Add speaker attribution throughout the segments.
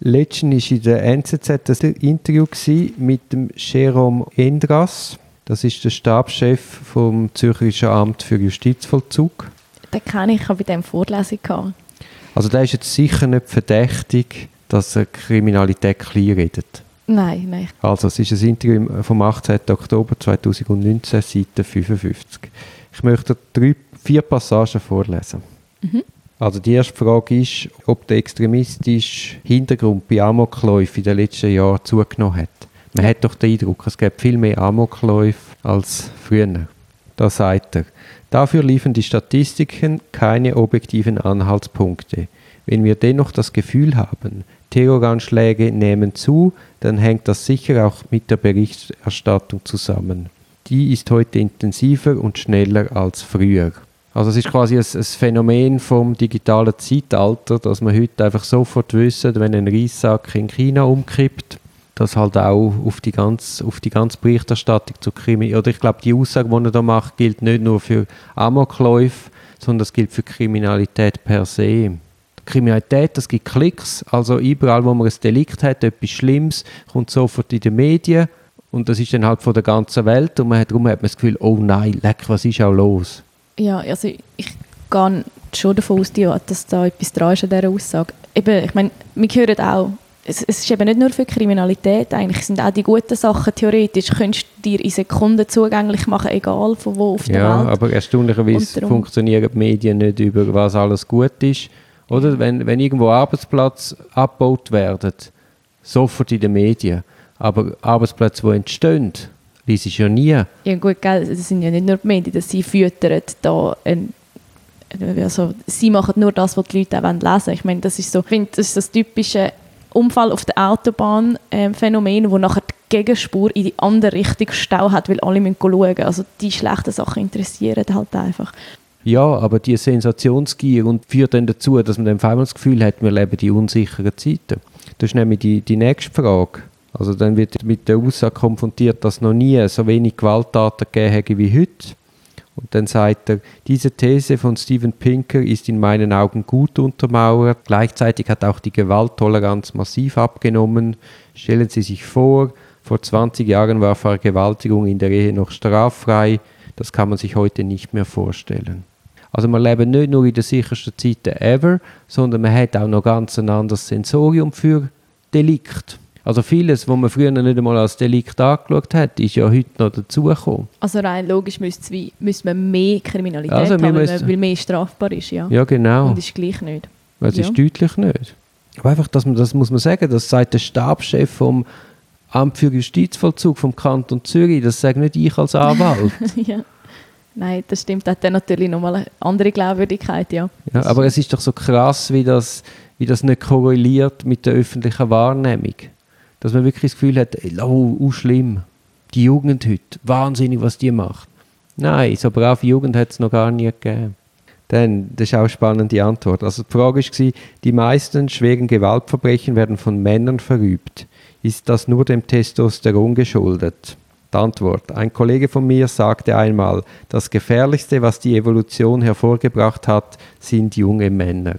Speaker 1: Letztens war in der NZZ ein Interview mit dem Jérôme Endras. Das ist der Stabschef vom Zürcherischen Amt für Justizvollzug.
Speaker 2: Den kenne ich, bei dem Vorlesung gehabt.
Speaker 1: Also der ist jetzt sicher nicht verdächtig, dass er Kriminalität kleinredet.
Speaker 2: Nein.
Speaker 1: Also es ist ein Interview vom 18. Oktober 2019, Seite 55. Ich möchte 4 Passagen vorlesen.
Speaker 2: Mhm.
Speaker 1: Also die erste Frage ist, ob der extremistische Hintergrund bei Amokläufen in den letzten Jahren zugenommen hat. Man hat doch den Eindruck, es gibt viel mehr Amokläufe als früher. Da sagt er, dafür liefern die Statistiken keine objektiven Anhaltspunkte. Wenn wir dennoch das Gefühl haben, Terroranschläge nehmen zu, dann hängt das sicher auch mit der Berichterstattung zusammen. Die ist heute intensiver und schneller als früher. Also es ist quasi ein Phänomen vom digitalen Zeitalter, dass man heute einfach sofort wissen, wenn ein Reissack in China umkippt, dass halt auch auf die ganze Berichterstattung zu Kriminalität, oder ich glaube, die Aussage, die er da macht, gilt nicht nur für Amokläufe, sondern das gilt für Kriminalität per se. Kriminalität, das gibt Klicks, also überall, wo man ein Delikt hat, etwas Schlimmes, kommt sofort in den Medien und das ist dann halt von der ganzen Welt und darum hat man das Gefühl, oh nein, leck, was ist auch los?
Speaker 2: Ja, also ich gehe schon davon aus, dass da etwas dran ist an dieser Aussage. Eben, ich meine, wir hören auch, es ist eben nicht nur für Kriminalität, eigentlich sind auch die guten Sachen theoretisch, könntest du dir in Sekunden zugänglich machen, egal von wo auf der Welt.
Speaker 1: Ja, aber erstaunlicherweise funktionieren die Medien nicht über, was alles gut ist. Oder? Wenn irgendwo Arbeitsplätze abgebaut werden, sofort in den Medien. Aber Arbeitsplätze, die entstehen, liest ich ja nie.
Speaker 2: Ja gut, gell, das sind ja nicht nur die Medien, dass sie füttern da also sie machen nur das, was die Leute auch lesen wollen. Ich meine, das ist so, ich finde, das ist das typische Unfall auf der Autobahn Phänomen, wo nachher die Gegenspur in die andere Richtung Stau hat, weil alle müssen schauen. Also die schlechten Sachen interessieren halt einfach.
Speaker 1: Ja, aber die Sensationsgier und führt dann dazu, dass man dann auf einmal das Gefühl hat, wir leben in unsicheren Zeiten. Das ist nämlich die nächste Frage. Also dann wird mit der Aussage konfrontiert, dass noch nie so wenig Gewalttaten gegeben hätte wie heute. Und dann sagt er, diese These von Steven Pinker ist in meinen Augen gut untermauert. Gleichzeitig hat auch die Gewalttoleranz massiv abgenommen. Stellen Sie sich vor 20 Jahren war Vergewaltigung in der Ehe noch straffrei. Das kann man sich heute nicht mehr vorstellen. Also wir leben nicht nur in den sichersten Zeiten ever, sondern man hat auch noch ganz ein anderes Sensorium für Delikt. Also vieles, was man früher nicht einmal als Delikt angeschaut hat, ist ja heute noch dazugekommen.
Speaker 2: Also rein logisch müsste man mehr Kriminalität haben, weil mehr strafbar ist. Ja,
Speaker 1: ja genau.
Speaker 2: Und ist gleich nicht.
Speaker 1: Es ist deutlich nicht. Aber einfach, das muss man sagen, das sagt der Stabschef vom Amt für Justizvollzug vom Kanton Zürich, das sage nicht ich als Anwalt.
Speaker 2: Ja. Nein, das stimmt, das hat dann natürlich nochmal eine andere Glaubwürdigkeit, ja.
Speaker 1: Ja, aber es ist doch so krass, wie das nicht korreliert mit der öffentlichen Wahrnehmung. Dass man wirklich das Gefühl hat, oh schlimm, die Jugend heute, wahnsinnig, was die macht. Nein, so brave Jugend hat es noch gar nie gegeben. Dann, das ist auch eine spannende Antwort. Also die Frage war, die meisten schweren Gewaltverbrechen werden von Männern verübt. Ist das nur dem Testosteron geschuldet? Die Antwort. Ein Kollege von mir sagte einmal, das Gefährlichste, was die Evolution hervorgebracht hat, sind junge Männer.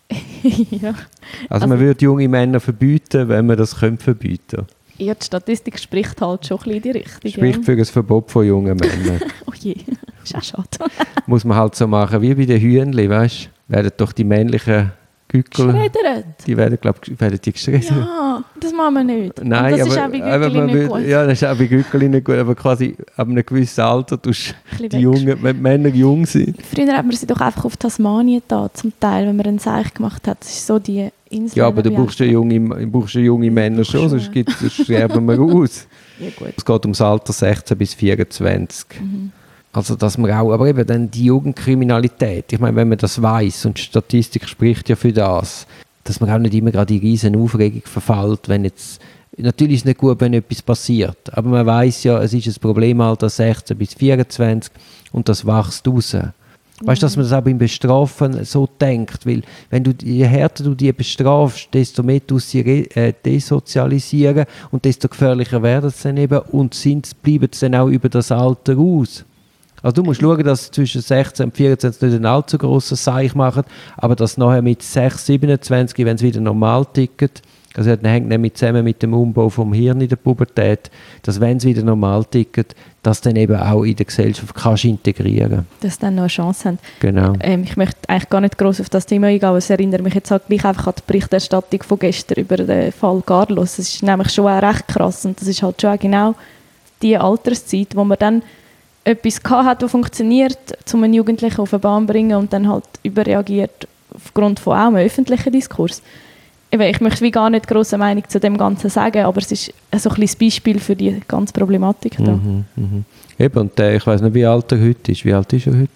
Speaker 2: Ja.
Speaker 1: Also man würde junge Männer verbieten, wenn man das verbieten könnte.
Speaker 2: Ja, die Statistik spricht halt schon ein bisschen in die Richtung.
Speaker 1: Spricht für ein Verbot von jungen Männern.
Speaker 2: Oh je, ist auch schade.
Speaker 1: Muss man halt so machen, wie bei den Hühnchen, weißt du? Werden doch die männlichen Gückel...
Speaker 2: Geschreddert?
Speaker 1: Die werden die geschreddert.
Speaker 2: Ja, das machen wir nicht.
Speaker 1: Nein,
Speaker 2: und das
Speaker 1: aber,
Speaker 2: ist auch bei Gückeli nicht gut.
Speaker 1: Ja, das ist auch bei Gückeli nicht gut, aber quasi ab einem gewissen Alter tust die Jungen, wenn die Männer jung sind.
Speaker 2: Früher hat man sie doch einfach auf Tasmanien da, zum Teil, wenn man einen Seich gemacht hat. Das ist so die Insel.
Speaker 1: Ja, aber du brauchst ja junge Männer schon, sonst sterben wir aus.
Speaker 2: Ja, gut.
Speaker 1: Es geht ums Alter 16 bis 24. Mhm. Also, dass man auch, aber eben dann die Jugendkriminalität, ich meine, wenn man das weiss und die Statistik spricht ja für das, dass man auch nicht immer gerade in riesen Aufregung verfällt, wenn jetzt, natürlich ist es nicht gut, wenn etwas passiert, aber man weiss ja, es ist ein Problemalter 16 bis 24 und das wächst raus. Weißt du, dass man das auch beim Bestrafen so denkt, weil je härter du die bestrafst, desto mehr tust du sie desozialisieren und desto gefährlicher werden sie dann eben und bleiben sie dann auch über das Alter aus. Also du musst schauen, dass zwischen 16 und 24 nicht ein allzu grosses Seich machen, aber dass nachher mit 6, 27, wenn es wieder normal tickt, Also das hängt nämlich zusammen mit dem Umbau vom Hirn in der Pubertät, dass wenn es wieder normal tickt, dass dann eben auch in der Gesellschaft kannst integrieren.
Speaker 2: Dass sie dann noch eine Chance haben.
Speaker 1: Genau.
Speaker 2: Ich möchte eigentlich gar nicht gross auf das Thema eingehen, aber es erinnert mich jetzt halt gleich einfach an die Berichterstattung von gestern über den Fall Carlos. Das ist nämlich schon auch recht krass und das ist halt schon auch genau die Alterszeit, wo man dann etwas hat, das funktioniert, um einen Jugendlichen auf eine Bahn zu bringen und dann halt überreagiert aufgrund von auch einem öffentlichen Diskurs. Ich möchte wie gar nicht grosse Meinung zu dem Ganzen sagen, aber es ist so ein kleines Beispiel für die ganze Problematik da.
Speaker 1: Eben, und ich weiss nicht, wie alt er heute ist. Wie alt ist er heute?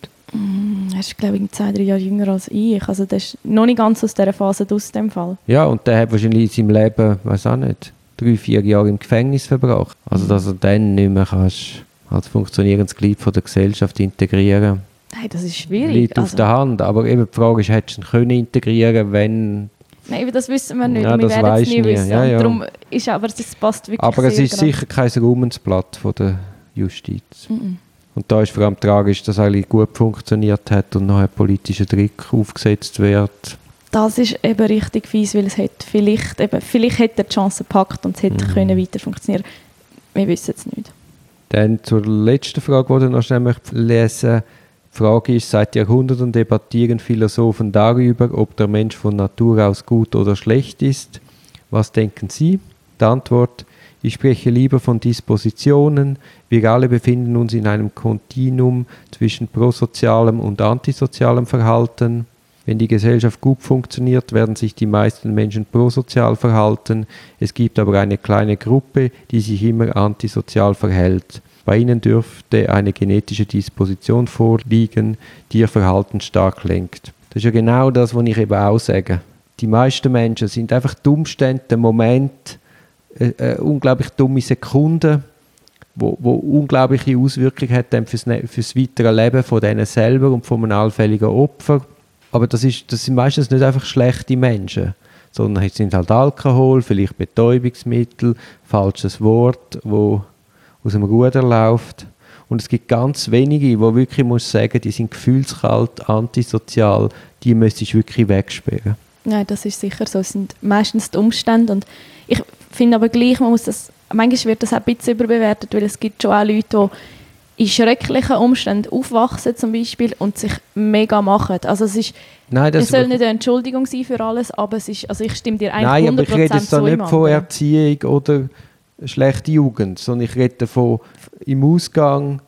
Speaker 2: Er ist, glaube ich, 2-3 Jahre jünger als ich. Also der ist noch nicht ganz aus dieser Phase aus dem Fall.
Speaker 1: Ja, und der hat wahrscheinlich in seinem Leben, weiß auch nicht, 3-4 Jahre im Gefängnis verbracht. Also dass er dann nicht mehr kannst, als funktionierendes Glied von der Gesellschaft integrieren.
Speaker 2: Nein, das ist schwierig.
Speaker 1: Liegt auf der Hand. Aber eben die Frage ist, hättest du ihn können integrieren, wenn...
Speaker 2: Nein, das wissen wir nicht.
Speaker 1: Ja,
Speaker 2: wir werden es nie wissen.
Speaker 1: Ja, ja.
Speaker 2: Darum ist aber es passt wirklich
Speaker 1: aber es
Speaker 2: sehr
Speaker 1: ist sicher kein Ruhmensblatt von der Justiz.
Speaker 2: Mhm.
Speaker 1: Und da ist vor allem tragisch, dass es eigentlich gut funktioniert hat und noch ein politischer Trick aufgesetzt wird.
Speaker 2: Das ist eben richtig fies, weil es hat vielleicht hätte er die Chance gepackt und es hätte können weiter funktionieren. Wir wissen es nicht.
Speaker 1: Dann zur letzten Frage, die du noch schnell lesen möchte. Die Frage ist, seit Jahrhunderten debattieren Philosophen darüber, ob der Mensch von Natur aus gut oder schlecht ist. Was denken Sie? Die Antwort: Ich spreche lieber von Dispositionen. Wir alle befinden uns in einem Kontinuum zwischen prosozialem und antisozialem Verhalten. Wenn die Gesellschaft gut funktioniert, werden sich die meisten Menschen prosozial verhalten. Es gibt aber eine kleine Gruppe, die sich immer antisozial verhält. Bei ihnen dürfte eine genetische Disposition vorliegen, die ihr Verhalten stark lenkt. Das ist ja genau das, was ich eben auch sage. Die meisten Menschen sind einfach die Umstände, der Moment, unglaublich dumme Sekunde, wo unglaubliche Auswirkungen hat dann fürs weitere Leben von denen selber und von einem allfälligen Opfer. Aber das sind meistens nicht einfach schlechte Menschen, sondern es sind halt Alkohol, vielleicht Betäubungsmittel, falsches Wort, wo aus dem Ruder läuft. Und es gibt ganz wenige, wo wirklich muss sagen, die sind gefühlskalt, antisozial, die müsstest du wirklich wegsperren.
Speaker 2: Nein, das ist sicher so. Es sind meistens die Umstände. Und ich finde aber gleich, manchmal wird das auch ein bisschen überbewertet, weil es gibt schon auch Leute, die in schrecklichen Umständen aufwachsen zum Beispiel und sich mega machen. Also es soll nicht eine Entschuldigung sein für alles, aber es ist, also ich stimme dir eigentlich 100% zu. Nein, aber ich rede jetzt
Speaker 1: da nicht von Erziehung oder schlechte Jugend, sondern ich rede davon im Ausgang,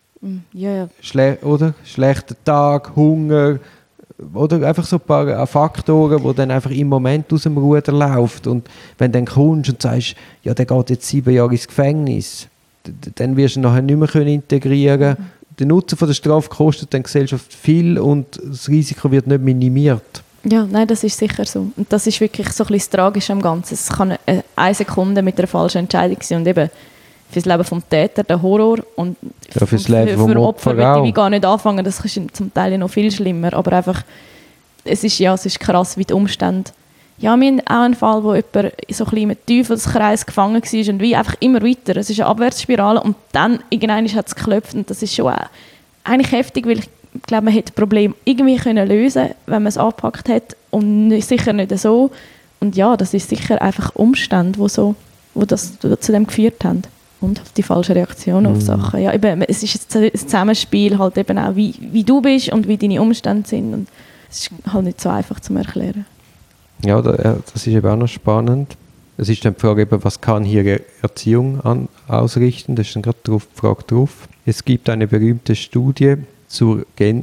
Speaker 1: schlechter Tag, Hunger, oder einfach so ein paar Faktoren, die dann einfach im Moment aus dem Ruder laufen. Und wenn du dann kommst und sagst, ja, der geht jetzt 7 Jahre ins Gefängnis, dann wirst du ihn nachher nicht mehr integrieren können. Der Nutzen von der Strafe kostet dann die Gesellschaft viel und das Risiko wird nicht minimiert.
Speaker 2: Ja, nein, das ist sicher so. Und das ist wirklich so ein bisschen das Tragische am Ganzen. Es kann eine Sekunde mit einer falschen Entscheidung sein und eben für das Leben des Täters der Horror und
Speaker 1: ja, für das Leben vom Opfer
Speaker 2: will ich gar nicht anfangen. Das ist zum Teil noch viel schlimmer. Aber einfach, es ist krass, wie die Umstände. Ja, wir haben auch einen Fall, wo jemand so ein bisschen im Teufelskreis gefangen war und wie einfach immer weiter. Es ist eine Abwärtsspirale und dann irgendwann hat es geklopft und das ist schon eigentlich heftig, weil ich glaube, man hätte das Problem irgendwie lösen können, wenn man es angepackt hat und sicher nicht so. Und ja, das ist sicher einfach Umstände, die das zu dem geführt haben. Und die falsche Reaktion auf Sachen. Ja, eben, es ist ein Zusammenspiel, halt eben auch, wie du bist und wie deine Umstände sind. Und es ist halt nicht so einfach zu erklären.
Speaker 1: Ja, das ist eben auch noch spannend. Es ist dann die Frage, was kann hier Erziehung ausrichten? Das ist dann gerade die Frage drauf. Es gibt eine berühmte Studie zur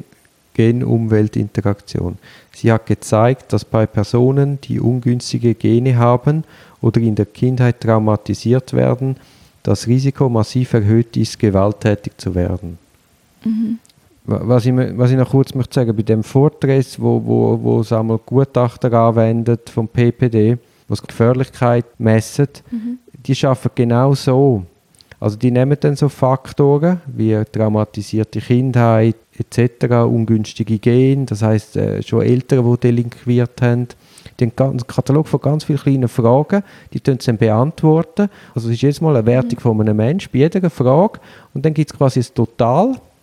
Speaker 1: Gen-Umwelt-Interaktion. Sie hat gezeigt, dass bei Personen, die ungünstige Gene haben oder in der Kindheit traumatisiert werden, das Risiko massiv erhöht ist, gewalttätig zu werden. Mhm. Was ich noch kurz möchte sagen, bei dem Vortress, wo einmal Gutachter anwendet vom PPD, was die Gefährlichkeit messen, die arbeiten genau so. Also die nehmen dann so Faktoren wie traumatisierte Kindheit etc., ungünstige Gene, das heisst schon Eltern, die delinquiert haben. Die haben einen Katalog von ganz vielen kleinen Fragen, die sie dann beantworten. Also es ist jetzt mal eine Wertung von einem Menschen bei jeder Frage und dann gibt es quasi ein Total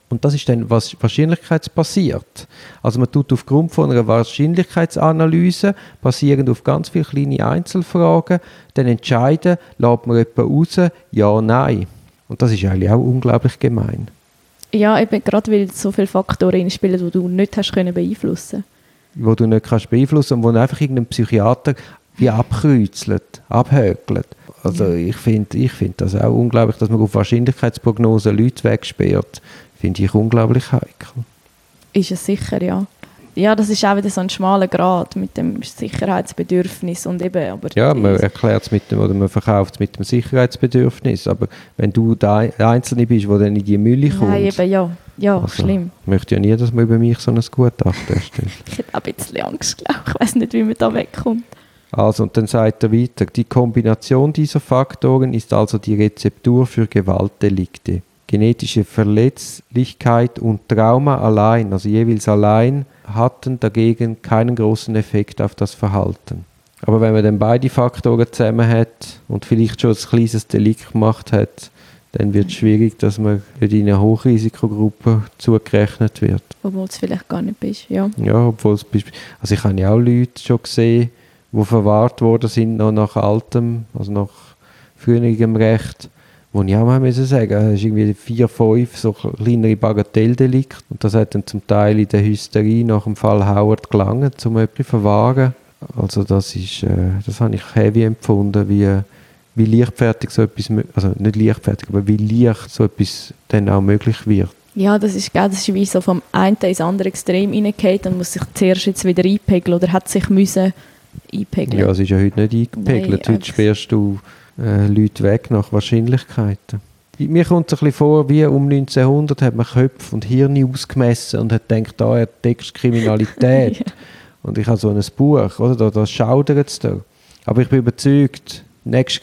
Speaker 1: Und das ist dann wahrscheinlichkeitsbasiert. Also man tut aufgrund von einer Wahrscheinlichkeitsanalyse, basierend auf ganz viele kleine Einzelfragen, dann entscheiden, lässt man jemanden raus, ja, nein. Und das ist eigentlich auch unglaublich gemein.
Speaker 2: Ja, eben gerade weil so viele Faktoren spielen, die du nicht hast können beeinflussen.
Speaker 1: Wo du nicht kannst beeinflussen und wo einfach irgendein Psychiater wie abkreuzelt, abhökelt. Also ich find das auch unglaublich, dass man auf Wahrscheinlichkeitsprognosen Leute wegsperrt. Finde ich unglaublich heikel.
Speaker 2: Ist es sicher, ja. Ja, das ist auch wieder so ein schmaler Grat mit dem Sicherheitsbedürfnis und eben, aber
Speaker 1: ja, man erklärt es mit dem, oder man verkauft es mit dem Sicherheitsbedürfnis, aber wenn du der Einzelne bist, der dann in die Mülle kommt...
Speaker 2: Nein, eben, ja, also, schlimm.
Speaker 1: Ich möchte ja nie, dass man über mich so ein Gutachten erstellt.
Speaker 2: Ich hätte auch ein bisschen Angst, glaube ich. Ich weiss nicht, wie man da wegkommt.
Speaker 1: Also, und dann sagt er weiter, die Kombination dieser Faktoren ist also die Rezeptur für Gewaltdelikte. Genetische Verletzlichkeit und Trauma allein, also jeweils allein, hatten dagegen keinen großen Effekt auf das Verhalten. Aber wenn man dann beide Faktoren zusammen hat und vielleicht schon ein kleines Delikt gemacht hat, dann wird es schwierig, dass man nicht in eine Hochrisikogruppe zugerechnet wird.
Speaker 2: Obwohl es vielleicht gar nicht bist, ja.
Speaker 1: Ja, obwohl es... Also ich habe ja auch Leute schon gesehen, die verwahrt worden sind, noch nach altem, also nach früherem Recht, wo ich auch mal sagen musste, es ist irgendwie 4, 5 so kleinere Bagatelldelikte und das hat dann zum Teil in der Hysterie nach dem Fall Howard gelangt, um etwas zu verwahren. Also das habe ich heavy empfunden, wie leichtfertig so etwas, also nicht leichtfertig, aber wie leicht so etwas dann auch möglich wird.
Speaker 2: Ja, das ist wie so vom einen ins andere Extrem reingefallen und muss sich zuerst jetzt wieder einpegeln oder hat sich müssen einpegeln.
Speaker 1: Ja, es ist ja heute nicht eingepegelt. Heute sperrst du Leute weg nach Wahrscheinlichkeiten. Mir kommt es ein bisschen vor, wie um 1900 hat man Köpfe und Hirne ausgemessen und hat gedacht, da entdeckst du Kriminalität. Ja. Und ich habe so ein Buch, oder? Da schaudert es da. Aber ich bin überzeugt, nächste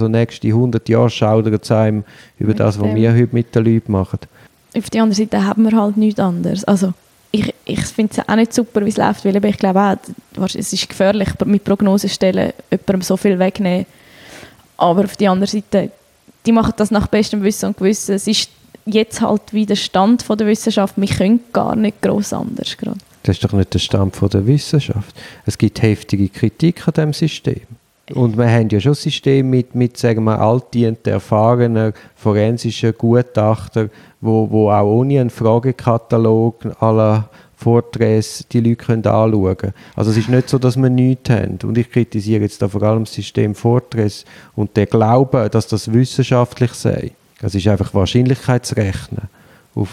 Speaker 1: 100 Jahre schaudert es einem über mit das, was wir heute mit den Leuten machen.
Speaker 2: Auf der anderen Seite haben wir halt nichts anderes. Also ich finde es auch nicht super, wie es läuft, weil ich glaube auch, es ist gefährlich, mit Prognosen stellen, jemandem so viel wegnehmen. Aber auf der anderen Seite, die machen das nach bestem Wissen und Gewissen. Es ist jetzt halt wie der Stand von der Wissenschaft. Wir können gar nicht gross anders gerade.
Speaker 1: Das ist doch nicht der Stand von der Wissenschaft. Es gibt heftige Kritik an diesem System. Und wir haben ja schon ein System mit sagen wir, altdienten, erfahrenen, forensischen Gutachtern, wo auch ohne einen Fragekatalog aller Vorträge die Leute können anschauen können. Also es ist nicht so, dass wir nichts haben. Und ich kritisiere jetzt da vor allem das System Vorträge und den Glauben, dass das wissenschaftlich sei. Das ist einfach Wahrscheinlichkeitsrechnen auf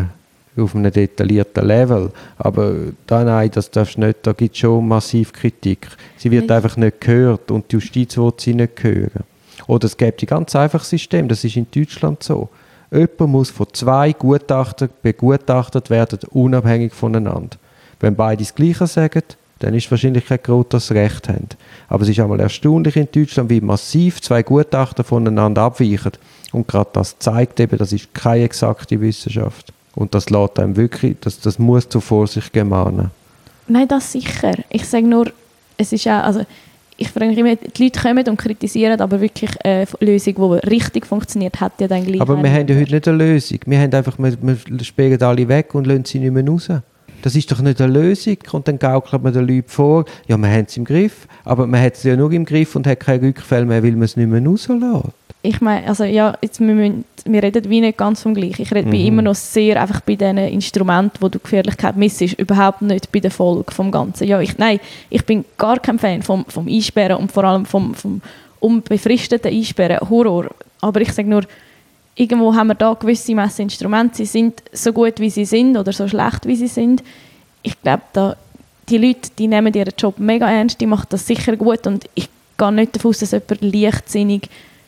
Speaker 1: einem detaillierten Level. Aber nein, das darfst du nicht, da gibt es schon massiv Kritik. Sie wird einfach nicht gehört und die Justiz will sie nicht hören. Oder es gibt ein ganz einfaches System, das ist in Deutschland so. Jemand muss von 2 Gutachtern begutachtet werden, unabhängig voneinander. Wenn beide das Gleiche sagen, dann ist die Wahrscheinlichkeit groß, dass sie Recht haben. Aber es ist einmal erstaunlich in Deutschland, wie massiv 2 Gutachter voneinander abweichen. Und gerade das zeigt eben, das ist keine exakte Wissenschaft. Und das lässt einem wirklich, das muss zur Vorsicht gemahnen.
Speaker 2: Nein, das sicher. Ich sage nur, es ist auch, also ich frage mich immer, die Leute kommen und kritisieren, aber wirklich eine Lösung, die richtig funktioniert, hat ja dann gleich.
Speaker 1: Aber wir haben ja heute nicht eine Lösung. Wir haben einfach, wir sperren alle weg und lassen sie nicht mehr raus. Das ist doch nicht eine Lösung. Und dann gaukelt man den Leuten vor, ja, wir haben es im Griff, aber man hat es ja nur im Griff und hat keine Rückfälle mehr, weil man es nicht mehr rauslässt.
Speaker 2: Ich meine, also ja, jetzt wir reden wie nicht ganz vom Gleichen. Ich rede immer noch sehr einfach bei diesen Instrumenten, wo du Gefährlichkeit missest, überhaupt nicht bei der Folge vom Ganzen. Ja, ich bin gar kein Fan vom Einsperren und vor allem vom unbefristeten Einsperren, Horror. Aber ich sage nur, irgendwo haben wir da gewisse Messinstrumente, sie sind so gut, wie sie sind oder so schlecht, wie sie sind. Ich glaube, die Leute, die nehmen ihren Job mega ernst, die machen das sicher gut und ich gehe nicht davon aus, dass jemand leichtsinnig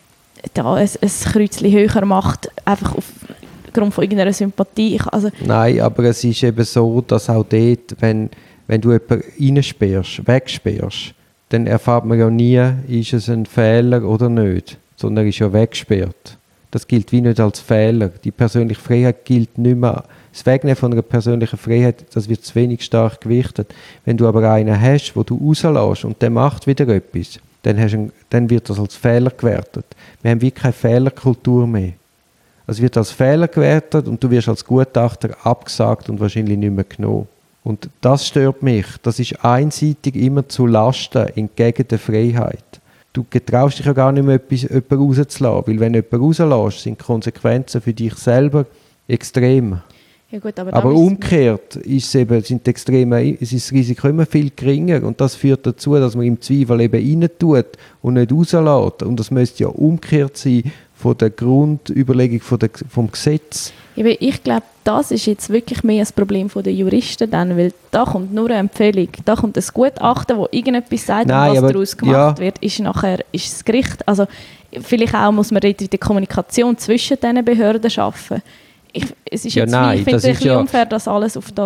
Speaker 2: da ein Kreuzchen höher macht, einfach aufgrund von irgendeiner Sympathie.
Speaker 1: Nein, aber es ist eben so, dass auch dort, wenn du jemanden reinsperrst, wegsperrst, dann erfährt man ja nie, ist es ein Fehler oder nicht, sondern er ist ja weggesperrt. Das gilt wie nicht als Fehler. Die persönliche Freiheit gilt nicht mehr. Das Wegnehmen von einer persönlichen Freiheit, das wird zu wenig stark gewichtet. Wenn du aber einen hast, wo du rauslässt und der macht wieder etwas, dann wird das als Fehler gewertet. Wir haben wie keine Fehlerkultur mehr. Es wird als Fehler gewertet und du wirst als Gutachter abgesagt und wahrscheinlich nicht mehr genommen. Und das stört mich. Das ist einseitig immer zu Lasten entgegen der Freiheit. Du getraust dich ja gar nicht mehr, jemanden rauszulassen, weil wenn du jemanden rauslässt, sind die Konsequenzen für dich selber extrem.
Speaker 2: Ja gut,
Speaker 1: aber umgekehrt ist sind das Risiko immer viel geringer und das führt dazu, dass man im Zweifel eben rein tut und nicht rauslässt. Und das müsste ja umgekehrt sein von der Grundüberlegung vom Gesetz.
Speaker 2: Ich glaube, das ist jetzt wirklich mehr ein Problem der Juristen, dann, weil da kommt nur eine Empfehlung, da kommt ein Gutachten, wo irgendetwas sagt, was daraus gemacht wird, ist das Gericht. Also vielleicht auch muss man dort die Kommunikation zwischen diesen Behörden schaffen. Ich finde es ein bisschen unfair, dass alles auf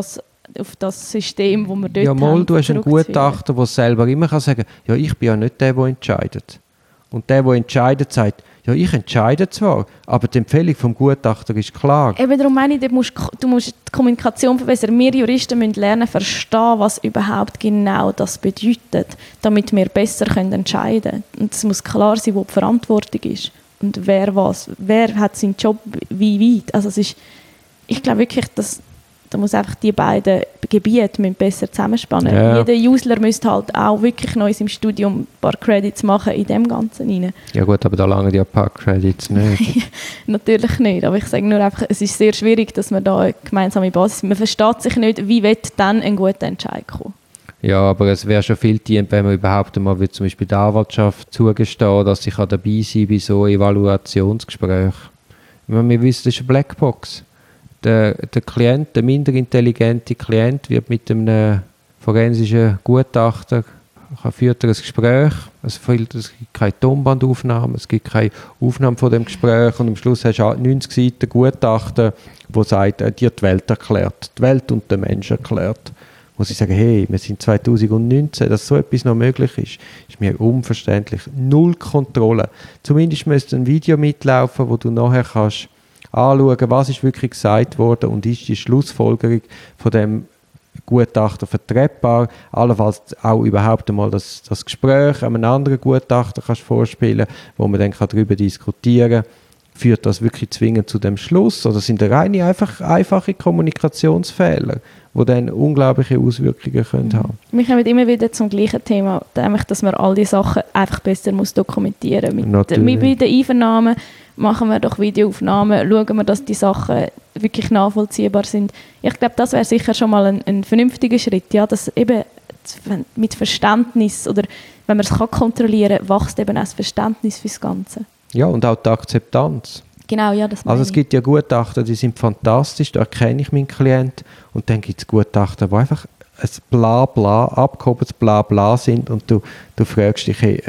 Speaker 2: das System, das wir dort haben,
Speaker 1: mal, du hast einen Gutachter, der selber immer sagen kann, ja, ich bin ja nicht der entscheidet. Und der entscheidet, sagt, ja, ich entscheide zwar, aber die Empfehlung vom Gutachter ist klar.
Speaker 2: Eben darum meine ich, du musst die Kommunikation verbessern. Wir Juristen müssen lernen, verstehen, was überhaupt genau das bedeutet, damit wir besser entscheiden können. Und es muss klar sein, wo die Verantwortung ist. Und wer hat seinen Job wie weit. Also ich glaube wirklich, da muss einfach die beiden Gebiete besser zusammenspannen. Ja. Jeder User müsste halt auch wirklich noch in seinem Studium ein paar Credits machen in dem Ganzen rein.
Speaker 1: Ja gut, aber da langen ja ein paar Credits nicht.
Speaker 2: Natürlich nicht, aber ich sage nur einfach, es ist sehr schwierig, dass man da eine gemeinsame Basis... Man versteht sich nicht, wie wird dann ein guter Entscheid kommen.
Speaker 1: Ja, aber es wäre schon viel dienend, wenn man überhaupt einmal wie zum Beispiel der Anwaltschaft zugestehen, dass sie dabei sein kann bei so Evaluationsgesprächen. Wir wissen, das ist eine Blackbox. Der Klient, der minder intelligente Klient, wird mit einem forensischen Gutachter führt ein Gespräch. Es gibt keine Tonbandaufnahme, es gibt keine Aufnahme von dem Gespräch und am Schluss hast du 90 Seiten Gutachter, der sagt, er hat dir die Welt erklärt, die Welt und den Menschen erklärt. Muss ich sagen, hey, wir sind 2019, dass so etwas noch möglich ist mir unverständlich. Null Kontrolle. Zumindest müsste ein Video mitlaufen, wo du nachher kannst anschauen, was ist wirklich gesagt worden und ist die Schlussfolgerung von dem Gutachter vertretbar. Allenfalls auch überhaupt einmal das Gespräch einem anderen Gutachter kannst vorspielen, wo man dann darüber diskutieren kann. Führt das wirklich zwingend zu dem Schluss? Oder sind das reine einfache Kommunikationsfehler, die dann unglaubliche Auswirkungen können haben?
Speaker 2: Wir kommen immer wieder zum gleichen Thema, nämlich, dass man all die Sachen einfach besser dokumentieren muss. Bei den Einvernahmen machen wir doch Videoaufnahmen, schauen wir, dass die Sachen wirklich nachvollziehbar sind. Ich glaube, das wäre sicher schon mal ein vernünftiger Schritt, ja, dass eben mit Verständnis oder wenn man es kontrollieren kann, wächst eben auch das Verständnis für das Ganze.
Speaker 1: Ja, und auch die Akzeptanz.
Speaker 2: Genau, ja, das meine
Speaker 1: Also es gibt ja Gutachter, die sind fantastisch, da erkenne ich meinen Klienten. Und dann gibt es Gutachter, die einfach ein Blabla, abgehobenes Blabla sind und du fragst dich, hey,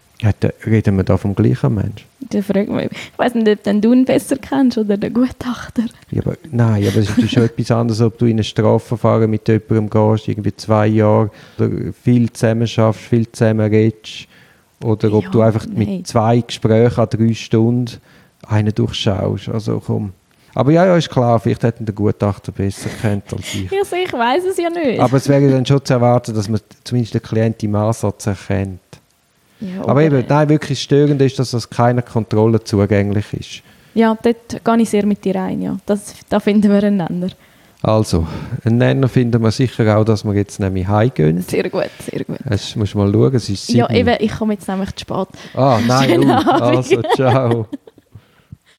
Speaker 1: reden wir da vom gleichen Mensch?
Speaker 2: Ich weiss nicht, ob du ihn besser kennst oder den Gutachter.
Speaker 1: Ja, aber es ist schon etwas anderes, ob du in ein Strafverfahren mit jemandem gehst, irgendwie 2 Jahre, oder viel zusammen schaffst, viel zusammen redest, oder ob du einfach mit 2 Gesprächen an 3 Stunden einen durchschaust. Also komm. Aber ja, ist klar, vielleicht hätten der Gutachter besser kennt als ich.
Speaker 2: Also ich weiss es ja nicht.
Speaker 1: Aber es wäre dann schon zu erwarten, dass man zumindest den Klient im Ansatz erkennt. Ja, aber eben, nein, wirklich störend ist, dass das keiner Kontrolle zugänglich ist.
Speaker 2: Ja, dort gehe ich sehr mit dir rein, ja. Da finden wir einen Nenner.
Speaker 1: Also, einen Nenner finden wir sicher auch, dass wir jetzt nämlich heimgehen.
Speaker 2: Sehr gut, sehr gut.
Speaker 1: Jetzt musst du mal schauen, es ist 7.
Speaker 2: Ja, eben, ich komme jetzt nämlich zu spät.
Speaker 1: Ah, nein, also, ciao.